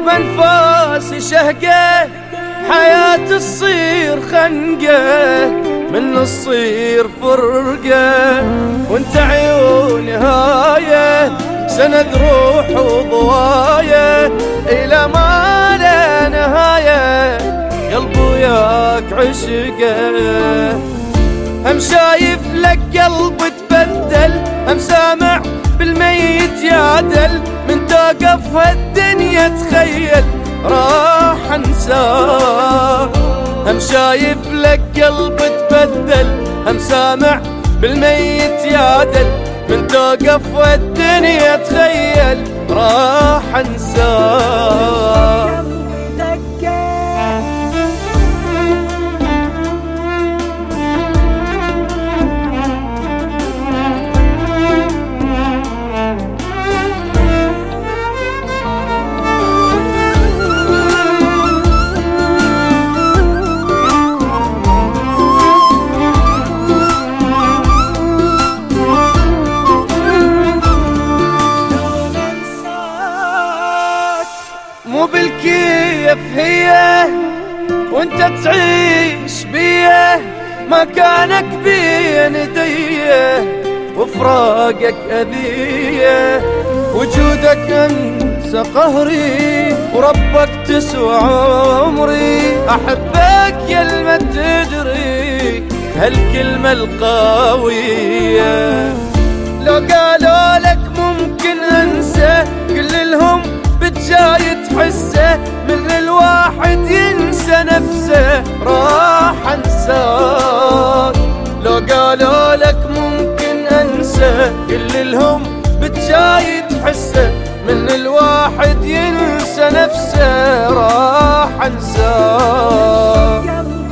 بأنفاسي شهقة، حياتي تصير خنقة، من تصير فرقة، وانت عيوني هاية، سند روح وضوايا إلى ما لا نهاية، قلبي وياك عشقه. هم شايف لك قلبي تبدل، هم سامع بالميت يعدل، من توقف هالدنيا تخيل راح انساك. هم شايف لك قلبي تبدل، هم سامع بالميت يعدل، من توقف هالدنيا تخيل راح انساك. مو بالكيف هي وانت تعيش بيه، مكانك بين ايديه وفراقك اذيه، وجودك انسى قهري وربك تسوى عمري، احبك يا الما تدري هالكلمة القوية. لو قالوا لك ممكن انسى كل لهم بتجاي تحسه، من الواحد ينسى نفسه راح انساك. لو قالوا لك ممكن انسى كل لهم بتجاي تحسه، من الواحد ينسى نفسه راح انساك.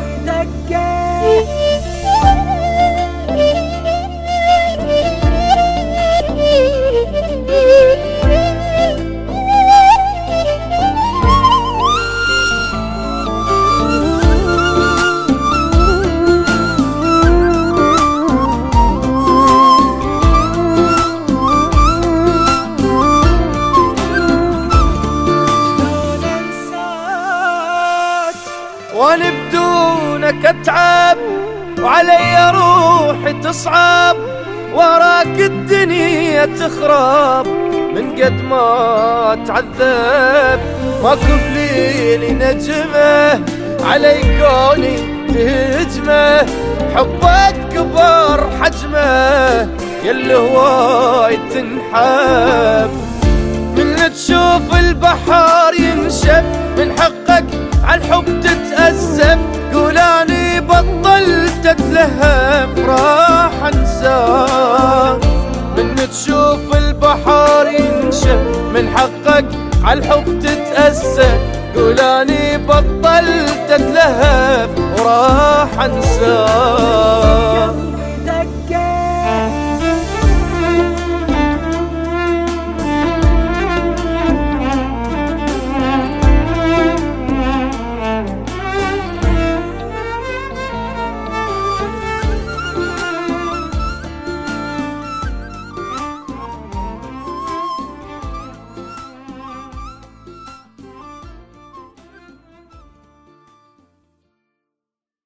وانا بدونك اتعب، وعلي روحي تصعب، وراك الدنيا تخرب، من قد ما اتعذب ماكو بليلي نجمه، علي كوني تهجمه، حبك كبر حجمه ياللي هواي تنحب، من تشوف البحر ينشف، من حقك عالحب تتأسف، قول اني بطلت اتلهف راح انساك. من تشوف البحر ينشف، من حقك عالحب تتأسف، قول اني بطلت اتلهف وراح انساك.